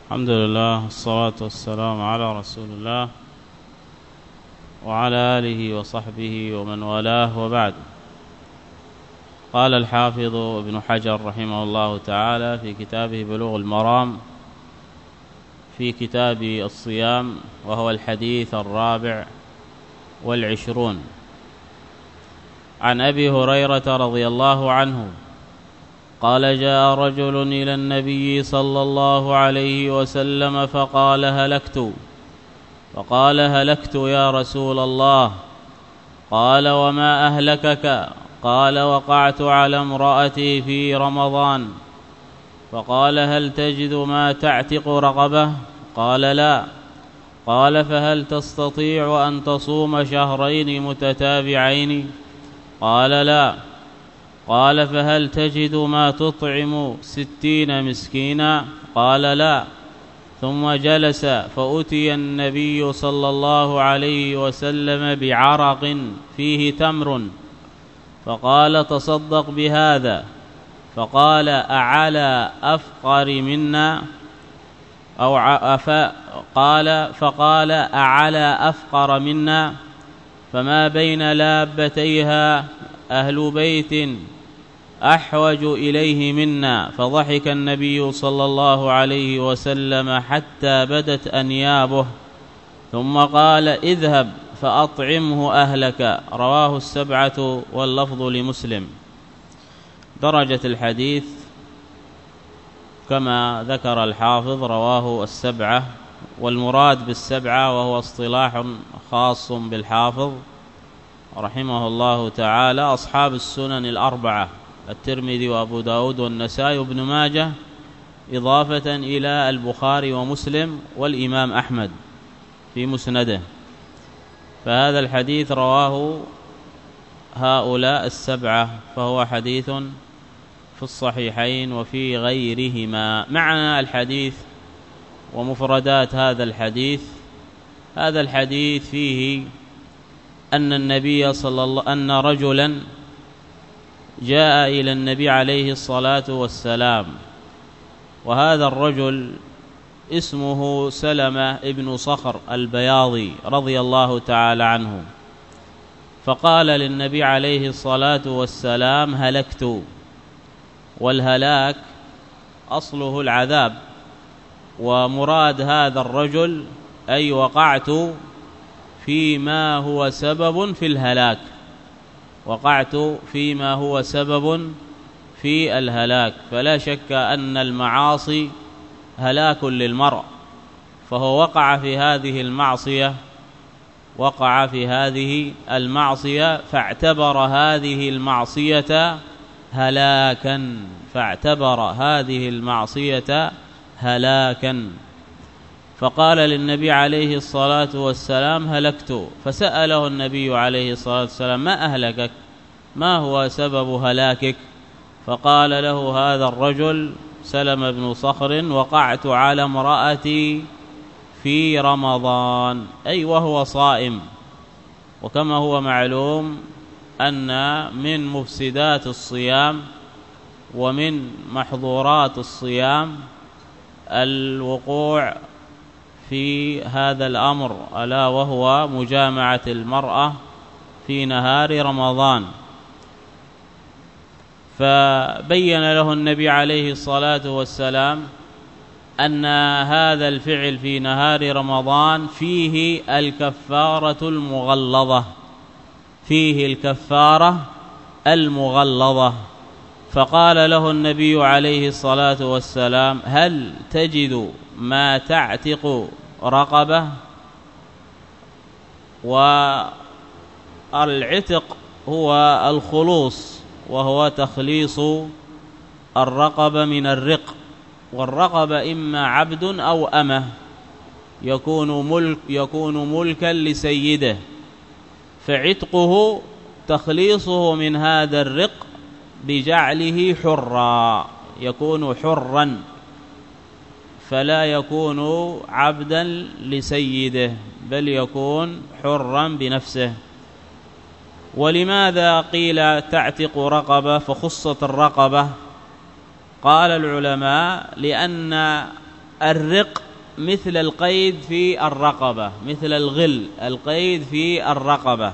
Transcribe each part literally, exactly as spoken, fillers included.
الحمد لله والصلاة والسلام على رسول الله وعلى آله وصحبه ومن والاه، وبعد. قال الحافظ ابن حجر رحمه الله تعالى في كتابه بلوغ المرام في كتاب الصيام، وهو الحديث الرابع والعشرون، عن أبي هريرة رضي الله عنه قال: جاء رجل إلى النبي صلى الله عليه وسلم فقال: هلكت فقال: هلكت يا رسول الله. قال: وما أهلكك؟ قال: وقعت على امرأتي في رمضان. فقال: هل تجد ما تعتق رقبة؟ قال: لا. قال: فهل تستطيع أن تصوم شهرين متتابعين؟ قال: لا. قال: فهل تجد ما تطعم ستين مسكينا؟ قال: لا. ثم جلس، فأتي النبي صلى الله عليه وسلم بعرق فيه تمر، فقال: تصدق بهذا. فقال: أعلى أفقر منا أو أف... قال فقال: أعلى أفقر منا، فما بين لابتيها أهل بيت أحوج إليه منا. فضحك النبي صلى الله عليه وسلم حتى بدت أنيابه، ثم قال: اذهب فأطعمه أهلك. رواه السبعة واللفظ لمسلم. درجة الحديث كما ذكر الحافظ رواه السبعة، والمراد بالسبعة وهو اصطلاح خاص بالحافظ رحمه الله تعالى أصحاب السنن الأربعة: الترمذي وأبو داود والنسائي وابن ماجه، إضافة إلى البخاري ومسلم والإمام أحمد في مسنده. فهذا الحديث رواه هؤلاء السبعة، فهو حديث في الصحيحين وفي غيرهما. معنى الحديث ومفردات هذا الحديث: هذا الحديث فيه أن النبي صلى الله أن رجلا جاء إلى النبي عليه الصلاة والسلام، وهذا الرجل اسمه سلمة ابن صخر البياضي رضي الله تعالى عنه، فقال للنبي عليه الصلاة والسلام: هلكت. والهلاك أصله العذاب، ومراد هذا الرجل أي وقعت فيما هو سبب في الهلاك، وقعت فيما هو سبب في الهلاك. فلا شك أن المعاصي هلاك للمرء، فهو وقع في هذه المعصية وقع في هذه المعصية فاعتبر هذه المعصية هلاكا فاعتبر هذه المعصية هلاكا فقال للنبي عليه الصلاة والسلام: هلكت. فسأله النبي عليه الصلاة والسلام: ما أهلكك؟ ما هو سبب هلاكك؟ فقال له هذا الرجل سلم بن صخر: وقعت على امرأتي في رمضان، أي وهو صائم. وكما هو معلوم أن من مفسدات الصيام ومن محظورات الصيام الوقوع في هذا الأمر، ألا وهو مجامعة المرأة في نهار رمضان. فبين له النبي عليه الصلاة والسلام أن هذا الفعل في نهار رمضان فيه الكفارة المغلظة فيه الكفارة المغلظة فقال له النبي عليه الصلاة والسلام: هل تجد ما تعتق رقبة؟ والعتق هو الخلوص، وهو تخليص الرقبة من الرق، والرقبة إما عبد أو أمة يكون ملك يكون ملكا لسيده، فعتقه تخليصه من هذا الرق بجعله حرا، يكون حرا فلا يكون عبدا لسيده، بل يكون حرا بنفسه. ولماذا قيل تعتق رقبة فخصت الرقبة؟ قال العلماء: لأن الرق مثل القيد في الرقبة، مثل الغل القيد في الرقبة.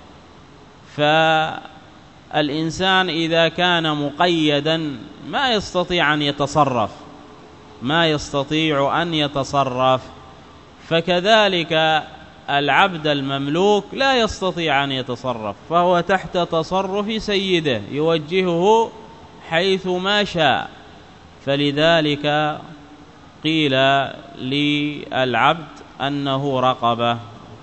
فالإنسان إذا كان مقيدا ما يستطيع أن يتصرف، ما يستطيع أن يتصرف. فكذلك العبد المملوك لا يستطيع أن يتصرف، فهو تحت تصرف سيده يوجهه حيث ما شاء. فلذلك قيل للعبد أنه رقبة.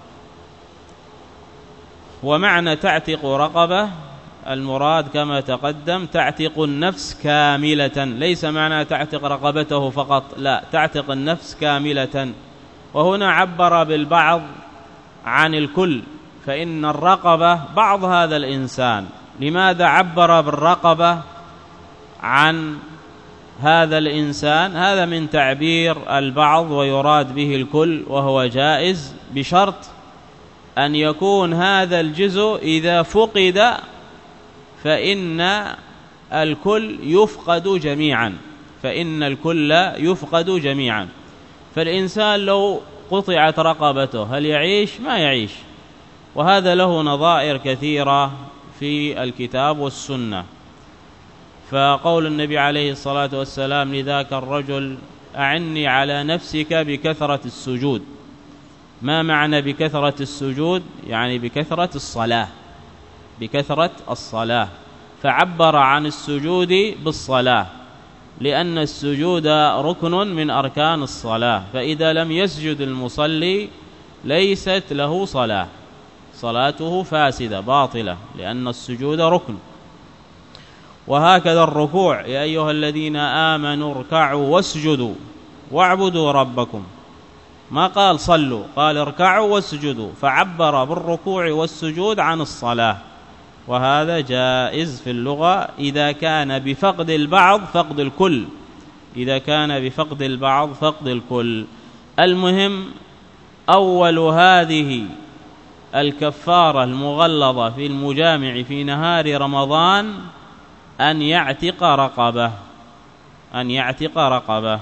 ومعنى تعتق رقبة المراد كما تقدم تعتق النفس كاملة، ليس معنى تعتق رقبته فقط، لا، تعتق النفس كاملة. وهنا عبر بالبعض عن الكل، فإن الرقبة بعض هذا الإنسان. لماذا عبر بالرقبة عن هذا الإنسان؟ هذا من تعبير البعض ويراد به الكل، وهو جائز بشرط أن يكون هذا الجزء إذا فقد فإن الكل يفقد جميعا، فإن الكل يفقد جميعا. فالإنسان لو قطعت رقبته هل يعيش؟ ما يعيش. وهذا له نظائر كثيرة في الكتاب والسنة. فقول النبي عليه الصلاة والسلام لذاك الرجل: أعني على نفسك بكثرة السجود. ما معنى بكثرة السجود؟ يعني بكثرة الصلاة، بكثرة الصلاة. فعبر عن السجود بالصلاة، لأن السجود ركن من أركان الصلاة، فإذا لم يسجد المصلي ليست له صلاة، صلاته فاسدة باطلة، لأن السجود ركن. وهكذا الركوع: يا أيها الذين آمنوا اركعوا واسجدوا واعبدوا ربكم. ما قال صلوا، قال اركعوا واسجدوا، فعبر بالركوع والسجود عن الصلاة. وهذا جائز في اللغة إذا كان بفقد البعض فقد الكل، إذا كان بفقد البعض فقد الكل. المهم أول هذه الكفارة المغلظة في المجامع في نهار رمضان أن يعتق رقبة، أن يعتق رقبة.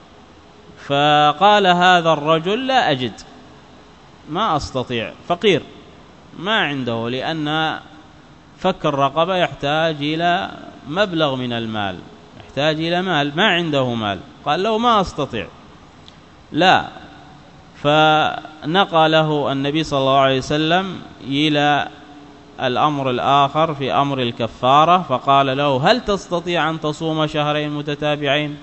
فقال هذا الرجل: لا أجد، ما أستطيع، فقير ما عنده، لأن فك الرقبة يحتاج إلى مبلغ من المال، يحتاج إلى مال، ما عنده مال. قال له: ما أستطيع. لا. فنقله النبي صلى الله عليه وسلم إلى الأمر الآخر في أمر الكفارة، فقال له: هل تستطيع أن تصوم شهرين متتابعين؟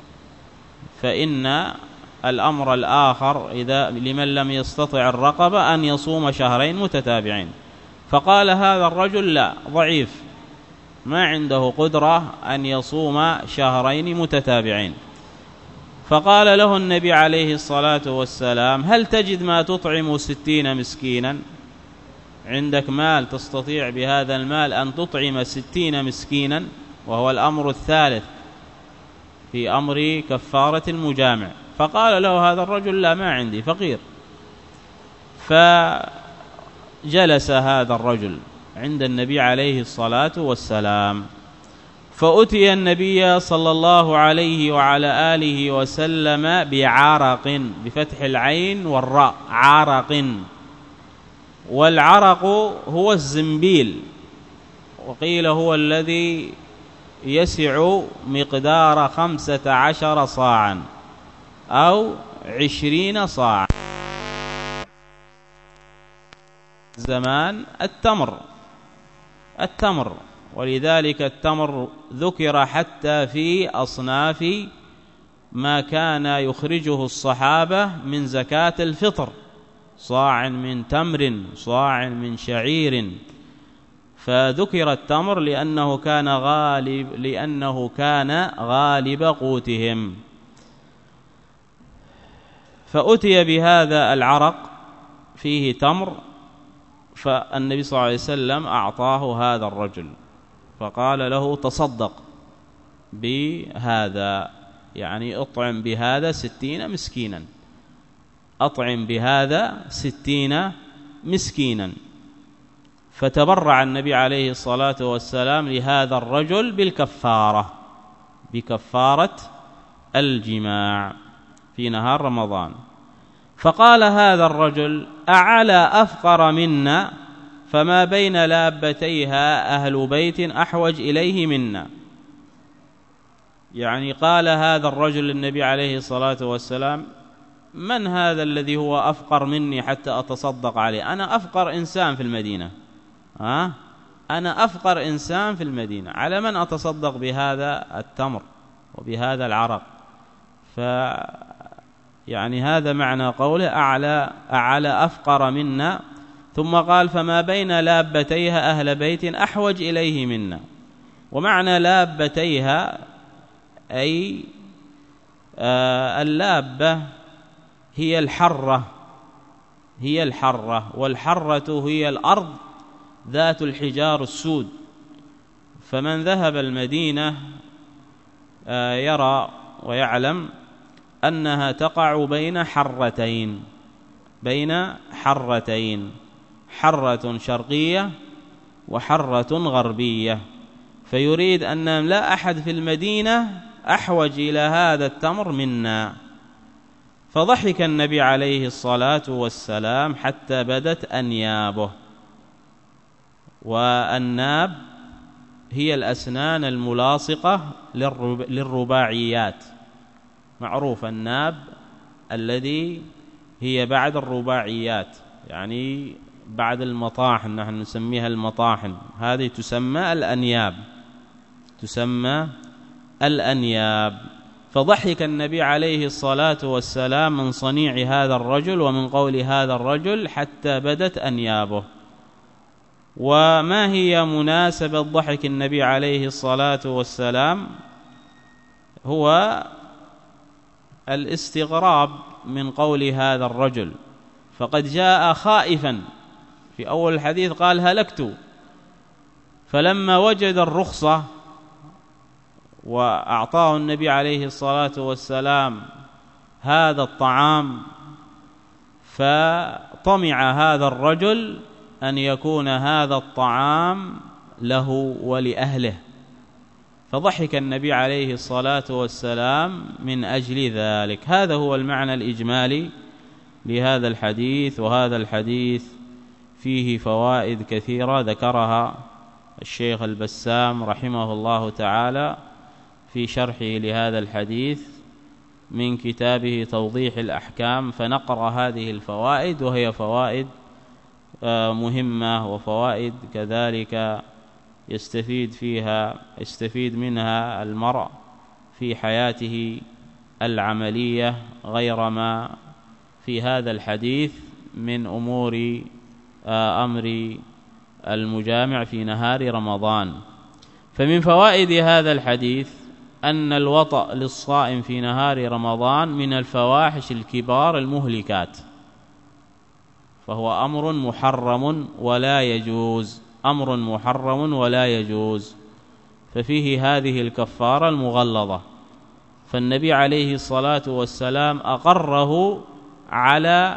فإن الأمر الآخر إذا لمن لم يستطع الرقبة أن يصوم شهرين متتابعين. فقال هذا الرجل: لا، ضعيف، ما عنده قدرة أن يصوم شهرين متتابعين. فقال له النبي عليه الصلاة والسلام: هل تجد ما تطعم ستين مسكينا؟ عندك مال تستطيع بهذا المال أن تطعم ستين مسكينا؟ وهو الأمر الثالث في أمر كفارة المجامع. فقال له هذا الرجل: لا، ما عندي، فقير. فجلس هذا الرجل عند النبي عليه الصلاة والسلام، فأتي النبي صلى الله عليه وعلى آله وسلم بعرق، بفتح العين والراء، عرق. والعرق هو الزنبيل، وقيل هو الذي يسع مقدار خمسة عشر صاعا أو عشرين صاعا. زمان التمر، التمر، ولذلك التمر ذكر حتى في أصناف ما كان يخرجه الصحابة من زكاة الفطر: صاع من تمر، صاع من شعير. فذكر التمر لأنه كان غالب لأنه كان غالب قوتهم. فأتي بهذا العرق فيه تمر، فالنبي صلى الله عليه وسلم أعطاه هذا الرجل، فقال له: تصدق بهذا، يعني أطعم بهذا ستين مسكينا، أطعم بهذا ستين مسكينا. فتبرع النبي عليه الصلاة والسلام لهذا الرجل بالكفارة، بكفارة الجماع. في نهار رمضان. فقال هذا الرجل: أعلى أفقر منا، فما بين لابتيها أهل بيت أحوج إليه منا. يعني قال هذا الرجل للنبي عليه الصلاة والسلام: من هذا الذي هو أفقر مني حتى أتصدق عليه؟ أنا أفقر إنسان في المدينة، ها؟ أنا أفقر إنسان في المدينة، على من أتصدق بهذا التمر وبهذا العرق؟ ف يعني هذا معنى قوله أعلى أعلى أفقر منا. ثم قال: فما بين لابتيها أهل بيت أحوج إليه منا. ومعنى لابتيها أي آه اللابة هي الحرة، هي الحرة، والحرة هي الأرض ذات الحجار السود. فمن ذهب المدينة آه يرى ويعلم أنها تقع بين حرتين، بين حرتين، حرة شرقية وحرة غربية. فيريد أن لا أحد في المدينة أحوج إلى هذا التمر منا. فضحك النبي عليه الصلاة والسلام حتى بدت أنيابه. والناب هي الأسنان الملاصقة للرباعيات، معروف الناب الذي هي بعد الرباعيات، يعني بعد المطاحن، نحن نسميها المطاحن، هذه تسمى الأنياب، تسمى الأنياب. فضحك النبي عليه الصلاة والسلام من صنيع هذا الرجل ومن قول هذا الرجل حتى بدت أنيابه. وما هي مناسبة ضحك النبي عليه الصلاة والسلام؟ هو الاستغراب من قول هذا الرجل، فقد جاء خائفا. في أول الحديث قال: هلكت. فلما وجد الرخصة وأعطاه النبي عليه الصلاة والسلام هذا الطعام، فطمع هذا الرجل أن يكون هذا الطعام له ولأهله، فضحك النبي عليه الصلاة والسلام من أجل ذلك. هذا هو المعنى الإجمالي لهذا الحديث. وهذا الحديث فيه فوائد كثيرة ذكرها الشيخ البسام رحمه الله تعالى في شرحه لهذا الحديث من كتابه توضيح الأحكام، فنقرأ هذه الفوائد، وهي فوائد مهمة وفوائد كذلك يستفيد فيها يستفيد منها المرء في حياته العملية، غير ما في هذا الحديث من أمور أمر المجامع في نهار رمضان. فمن فوائد هذا الحديث أن الوطأ للصائم في نهار رمضان من الفواحش الكبار المهلكات، فهو أمر محرم ولا يجوز، أمر محرم ولا يجوز، ففيه هذه الكفارة المغلظة. فالنبي عليه الصلاة والسلام أقره على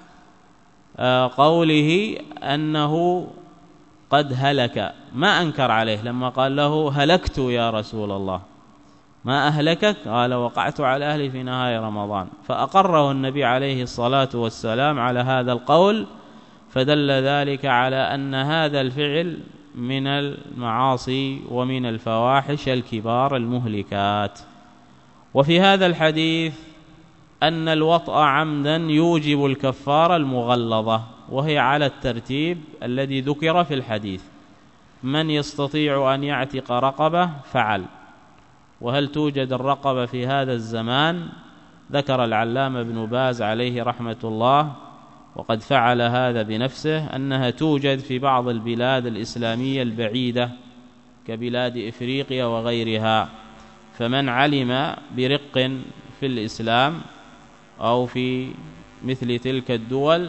قوله أنه قد هلك، ما أنكر عليه لما قال له: هلكت يا رسول الله، ما أهلكك؟ قال: وقعت على أهلي في نهار رمضان. فأقره النبي عليه الصلاة والسلام على هذا القول، فدل ذلك على أن هذا الفعل من المعاصي ومن الفواحش الكبار المهلكات. وفي هذا الحديث أن الوطأ عمدا يوجب الكفارة المغلظة، وهي على الترتيب الذي ذكر في الحديث. من يستطيع أن يعتق رقبة فعل. وهل توجد الرقبة في هذا الزمان؟ ذكر العلامة ابن باز عليه رحمة الله، وقد فعل هذا بنفسه، أنها توجد في بعض البلاد الإسلامية البعيدة كبلاد إفريقيا وغيرها. فمن علم برق في الإسلام أو في مثل تلك الدول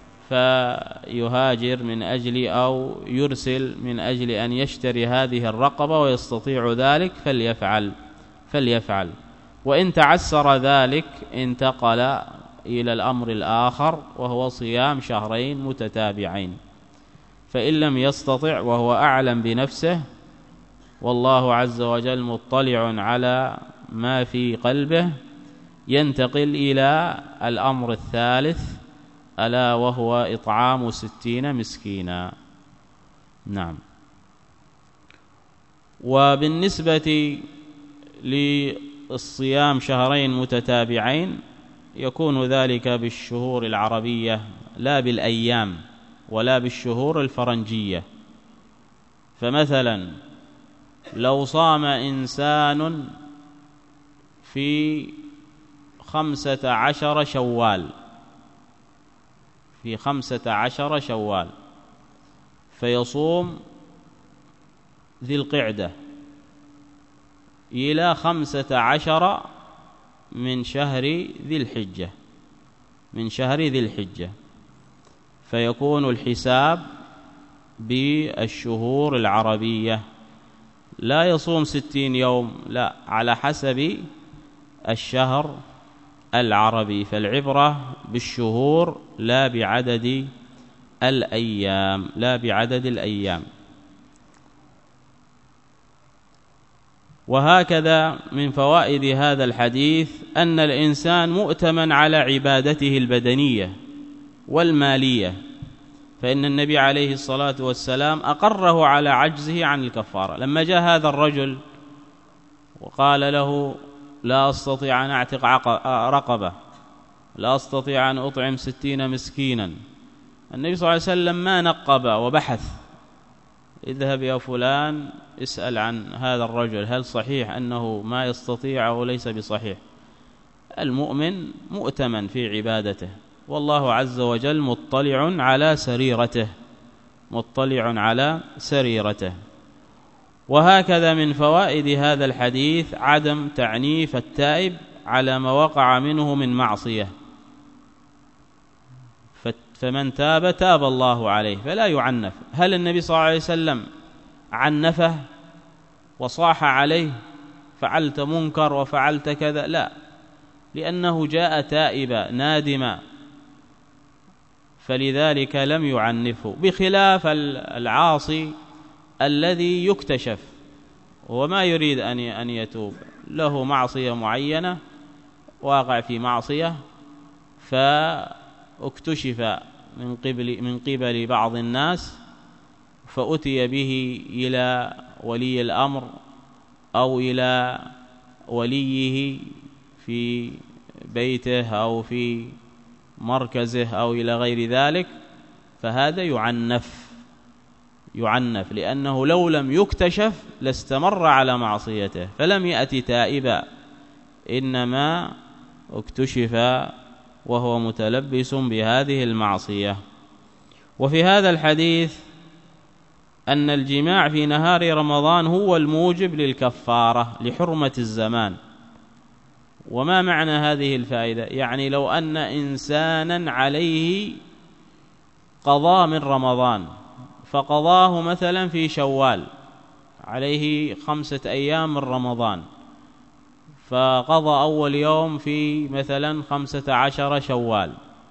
فيهاجر من أجل أو يرسل من أجل أن يشتري هذه الرقبة ويستطيع ذلك فليفعل فليفعل وإن تعسر ذلك انتقل إلى الأمر الآخر، وهو صيام شهرين متتابعين. فإن لم يستطع وهو أعلم بنفسه، والله عز وجل مطلع على ما في قلبه، ينتقل إلى الأمر الثالث ألا وهو إطعام ستين مسكينا. نعم. وبالنسبة للصيام شهرين متتابعين يكون ذلك بالشهور العربية لا بالأيام ولا بالشهور الفرنجية. فمثلا لو صام إنسان في خمسة عشر شوال في خمسة عشر شوال فيصوم ذي القعدة إلى خمسة عشر من شهر ذي الحجة من شهر ذي الحجة فيكون الحساب بالشهور العربية، لا يصوم ستين يوم، لا، على حسب الشهر العربي. فالعبرة بالشهور لا بعدد الأيام لا بعدد الأيام. وهكذا من فوائد هذا الحديث أن الإنسان مؤتمن على عبادته البدنية والمالية، فإن النبي عليه الصلاة والسلام أقره على عجزه عن الكفارة. لما جاء هذا الرجل وقال له لا أستطيع أن أعتق رقبة، لا أستطيع أن أطعم ستين مسكينا، النبي صلى الله عليه وسلم ما نقب وبحث، اذهب يا فلان اسأل عن هذا الرجل هل صحيح أنه ما يستطيع أو ليس بصحيح. المؤمن مؤتمن في عبادته، والله عز وجل مطلع على سريرته مطلع على سريرته. وهكذا من فوائد هذا الحديث عدم تعنيف التائب على ما وقع منه من معصية، فمن تاب تاب الله عليه فلا يعنف. هل النبي صلى الله عليه وسلم عنفه وصاح عليه فعلت منكر وفعلت كذا؟ لا، لأنه جاء تائبا نادما فلذلك لم يعنفه، بخلاف العاصي الذي يكتشف وما يريد أن يتوب، له معصية معينة واقع في معصية فاكتشف من قبل من قبل بعض الناس فأتي به إلى ولي الأمر أو إلى وليه في بيته أو في مركزه أو إلى غير ذلك، فهذا يعنف يعنف لأنه لو لم يكتشف لاستمر على معصيته، فلم يأتي تائبا، إنما اكتشف وهو متلبس بهذه المعصية. وفي هذا الحديث أن الجماع في نهار رمضان هو الموجب للكفارة لحرمة الزمان. وما معنى هذه الفائدة؟ يعني لو أن إنسانا عليه قضاء من رمضان فقضاه مثلا في شوال، عليه خمسة أيام من رمضان فقضى أول يوم في مثلا خمسة عشر شوال،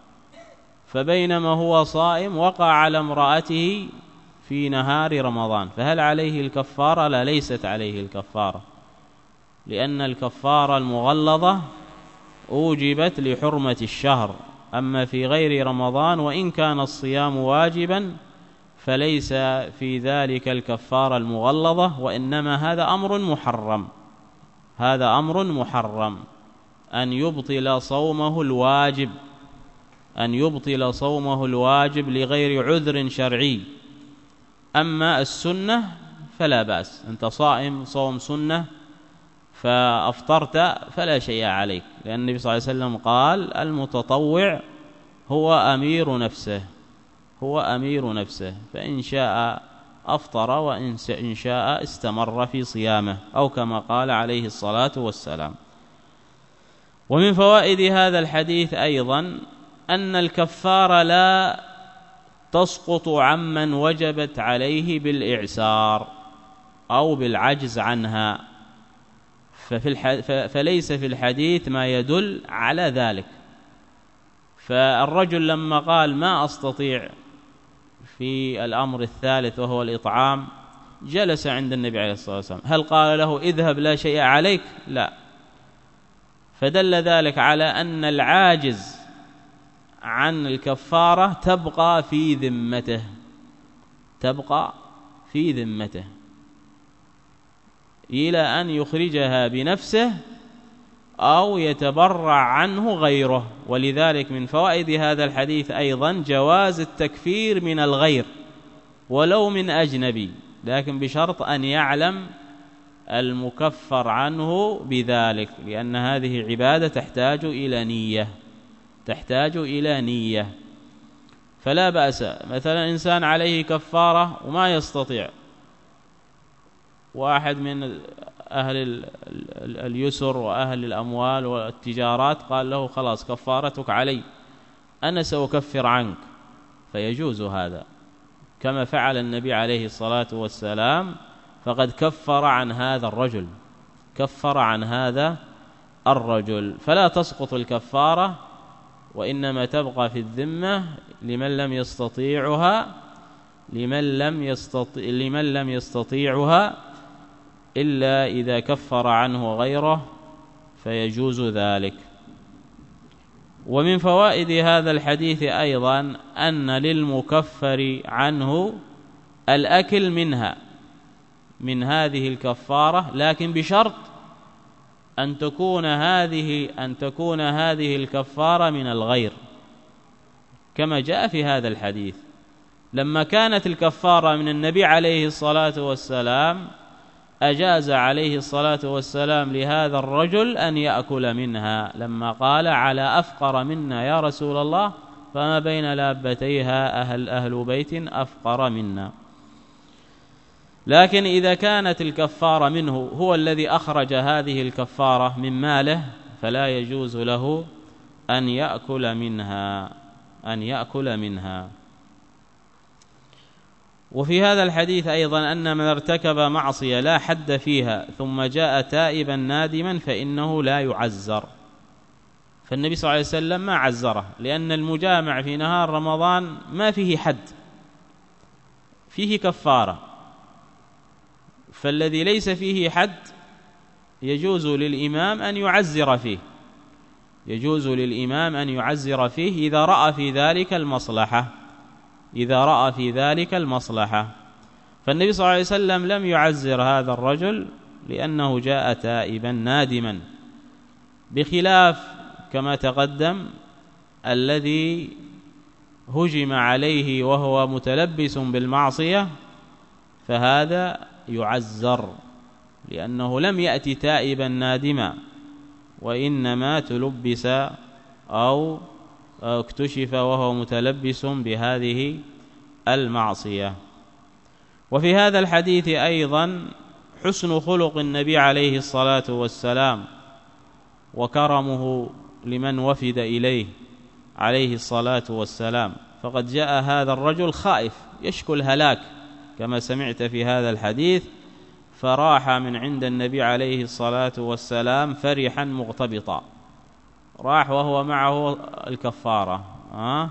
فبينما هو صائم وقع على امرأته في نهار رمضان، فهل عليه الكفارة؟ لا، ليست عليه الكفارة، لأن الكفارة المغلظة أوجبت لحرمة الشهر. أما في غير رمضان وإن كان الصيام واجبا فليس في ذلك الكفارة المغلظة، وإنما هذا أمر محرم هذا أمر محرم أن يبطل صومه الواجب أن يبطل صومه الواجب لغير عذر شرعي. أما السنة فلا بأس، أنت صائم صوم سنة فأفطرت فلا شيء عليك، لأن النبي صلى الله عليه وسلم قال المتطوع هو أمير نفسه هو أمير نفسه فإن شاء أفطر وإن شاء استمر في صيامه، أو كما قال عليه الصلاة والسلام. ومن فوائد هذا الحديث أيضا أن الكفارة لا تسقط عمن وجبت عليه بالإعسار أو بالعجز عنها، ففي الح... فليس في الحديث ما يدل على ذلك. فالرجل لما قال ما أستطيع في الأمر الثالث وهو الإطعام جلس عند النبي عليه الصلاة والسلام، هل قال له اذهب لا شيء عليك؟ لا، فدل ذلك على أن العاجز عن الكفارة تبقى في ذمته تبقى في ذمته إلى أن يخرجها بنفسه أو يتبرع عنه غيره. ولذلك من فوائد هذا الحديث أيضا جواز التكفير من الغير ولو من أجنبي، لكن بشرط أن يعلم المكفر عنه بذلك، لأن هذه عبادة تحتاج إلى نية تحتاج إلى نية فلا بأس. مثلا إنسان عليه كفارة وما يستطيع، واحد من أهل اليسر وأهل الأموال والتجارات قال له خلاص كفارتك علي، أنا سأكفر عنك، فيجوز هذا كما فعل النبي عليه الصلاة والسلام، فقد كفر عن هذا الرجل كفر عن هذا الرجل فلا تسقط الكفارة، وإنما تبقى في الذمة لمن لم يستطيعها لمن لم يستطيع لمن لم يستطيعها إلا إذا كفر عنه غيره فيجوز ذلك. ومن فوائد هذا الحديث أيضا أن للمكفر عنه الأكل منها من هذه الكفارة، لكن بشرط أن تكون هذه أن تكون هذه الكفارة من الغير، كما جاء في هذا الحديث لما كانت الكفارة من النبي عليه الصلاة والسلام أجاز عليه الصلاة والسلام لهذا الرجل أن يأكل منها، لما قال على أفقر منا يا رسول الله، فما بين لابتيها أهل أهل بيت أفقر منا. لكن إذا كانت الكفارة منه هو الذي أخرج هذه الكفارة من ماله فلا يجوز له أن يأكل منها أن يأكل منها. وفي هذا الحديث أيضا أن من ارتكب معصية لا حد فيها ثم جاء تائبا نادما فإنه لا يعزر، فالنبي صلى الله عليه وسلم ما عزره، لأن المجامع في نهار رمضان ما فيه حد، فيه كفارة، فالذي ليس فيه حد يجوز للإمام أن يعزر فيه يجوز للإمام أن يعزر فيه إذا رأى في ذلك المصلحة إذا رأى في ذلك المصلحة. فالنبي صلى الله عليه وسلم لم يعزر هذا الرجل لأنه جاء تائبا نادما، بخلاف كما تقدم الذي هجم عليه وهو متلبس بالمعصية، فهذا يعزر لأنه لم يأتي تائبا نادما، وإنما تلبس أو اكتشف وهو متلبس بهذه المعصية. وفي هذا الحديث أيضا حسن خلق النبي عليه الصلاة والسلام وكرمه لمن وفد إليه عليه الصلاة والسلام، فقد جاء هذا الرجل خائف يشكو الهلاك كما سمعت في هذا الحديث، فراح من عند النبي عليه الصلاة والسلام فرحا مغتبطا، راح وهو معه الكفارة أه؟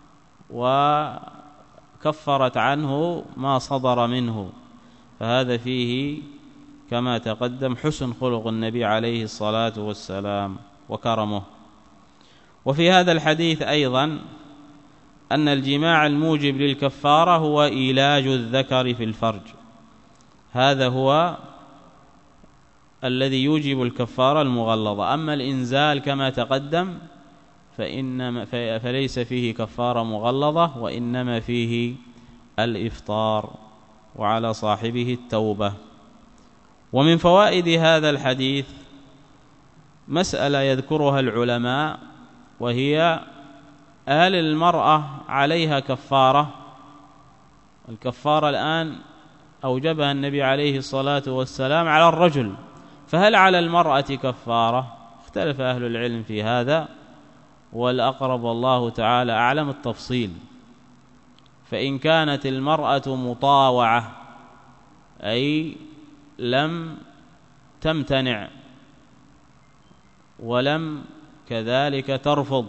وكفرت عنه ما صدر منه، فهذا فيه كما تقدم حسن خلق النبي عليه الصلاة والسلام وكرمه. وفي هذا الحديث أيضا أن الجماع الموجب للكفارة هو إيلاج الذكر في الفرج، هذا هو الذي يوجب الكفارة المغلظة. أما الإنزال كما تقدم فإنما فليس فيه كفارة مغلظة، وإنما فيه الإفطار وعلى صاحبه التوبة. ومن فوائد هذا الحديث مسألة يذكرها العلماء، وهي هل المرأة عليها كفارة؟ الكفارة الآن أوجبها النبي عليه الصلاة والسلام على الرجل، فهل على المرأة كفارة؟ اختلف أهل العلم في هذا، والأقرب والله تعالى أعلم التفصيل. فإن كانت المرأة مطاوعة أي لم تمتنع ولم كذلك ترفض،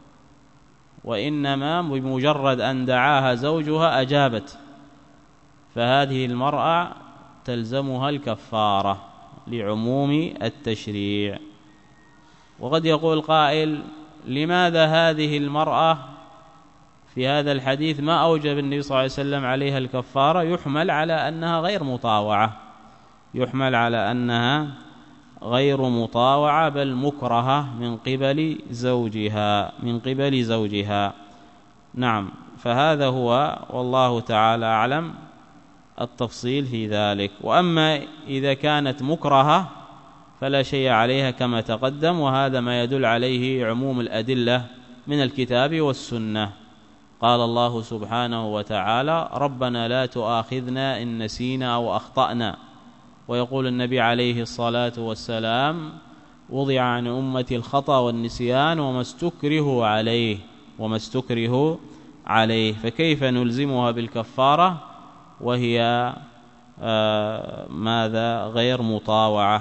وإنما بمجرد أن دعاها زوجها أجابت، فهذه المرأة تلزمها الكفارة لعموم التشريع. وقد يقول قائل: لماذا هذه المرأة في هذا الحديث ما أوجب النبي صلى الله عليه وسلم عليها الكفارة؟ يحمل على أنها غير مطاوعة، يحمل على أنها غير مطاوعة بل مكرهة من قبل زوجها من قبل زوجها نعم. فهذا هو والله تعالى أعلم التفصيل في ذلك. وأما إذا كانت مكرهة فلا شيء عليها كما تقدم، وهذا ما يدل عليه عموم الأدلة من الكتاب والسنة. قال الله سبحانه وتعالى: ربنا لا تؤاخذنا إن نسينا أو أخطأنا. ويقول النبي عليه الصلاة والسلام: وضع عن أمتي الخطأ والنسيان وما استكرهوا عليه وما استكرهوا عليه. فكيف نلزمها بالكفارة وهي آه ماذا غير مطاوعة؟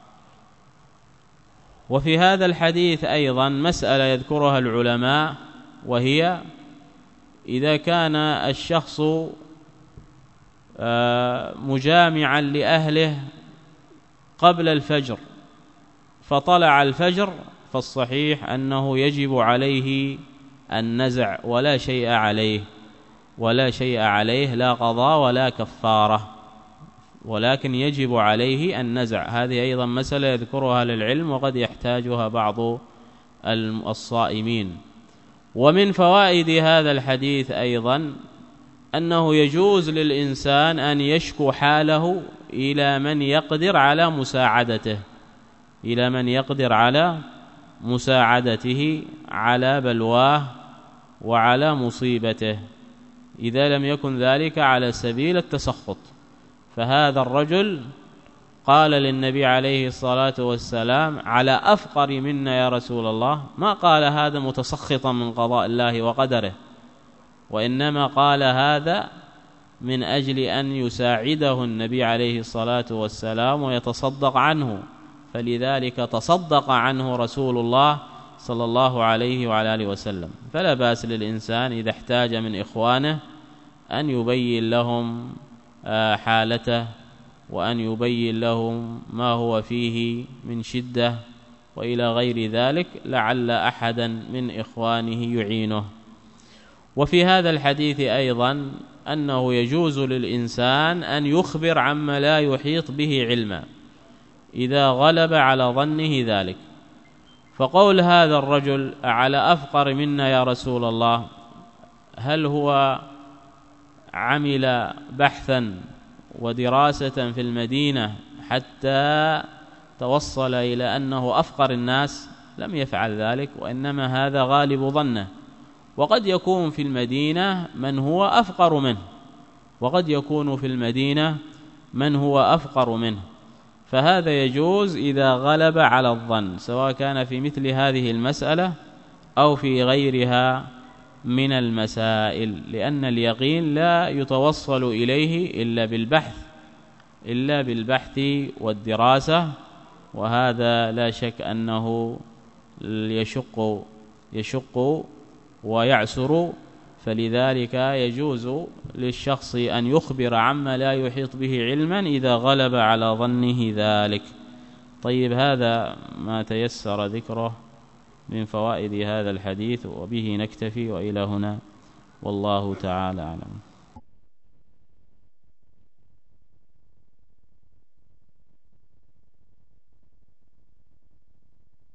وفي هذا الحديث أيضا مسألة يذكرها العلماء، وهي إذا كان الشخص مجامعا لأهله قبل الفجر فطلع الفجر، فالصحيح أنه يجب عليه النزع ولا شيء عليه ولا شيء عليه لا قضاء ولا كفارة، ولكن يجب عليه النزع. هذه أيضا مسألة يذكرها للعلم وقد يحتاجها بعض الصائمين. ومن فوائد هذا الحديث أيضا أنه يجوز للإنسان أن يشكو حاله إلى من يقدر على مساعدته إلى من يقدر على مساعدته على بلواه وعلى مصيبته، إذا لم يكن ذلك على سبيل التسخط. فهذا الرجل قال للنبي عليه الصلاة والسلام: على أفقر منا يا رسول الله. ما قال هذا متسخطا من قضاء الله وقدره، وإنما قال هذا من أجل أن يساعده النبي عليه الصلاة والسلام ويتصدق عنه، فلذلك تصدق عنه رسول الله صلى الله عليه وعلى آله وسلم. فلا بأس للإنسان إذا احتاج من إخوانه أن يبين لهم حالته وأن يبين لهم ما هو فيه من شدة وإلى غير ذلك، لعل أحدا من إخوانه يعينه. وفي هذا الحديث أيضا أنه يجوز للإنسان أن يخبر عما لا يحيط به علما إذا غلب على ظنه ذلك. فقول هذا الرجل: على أفقر منا يا رسول الله، هل هو عمل بحثا ودراسة في المدينة حتى توصل إلى أنه أفقر الناس؟ لم يفعل ذلك، وإنما هذا غالب ظنه. وقد يكون في المدينة من هو أفقر منه وقد يكون في المدينة من هو أفقر منه، فهذا يجوز إذا غلب على الظن، سواء كان في مثل هذه المسألة أو في غيرها من المسائل، لأن اليقين لا يتوصل إليه إلا بالبحث إلا بالبحث والدراسة، وهذا لا شك أنه يشق يشق ويعسر. فلذلك يجوز للشخص أن يخبر عما لا يحيط به علما إذا غلب على ظنه ذلك. طيب، هذا ما تيسر ذكره من فوائد هذا الحديث، وبه نكتفي، وإلى هنا والله تعالى أعلم.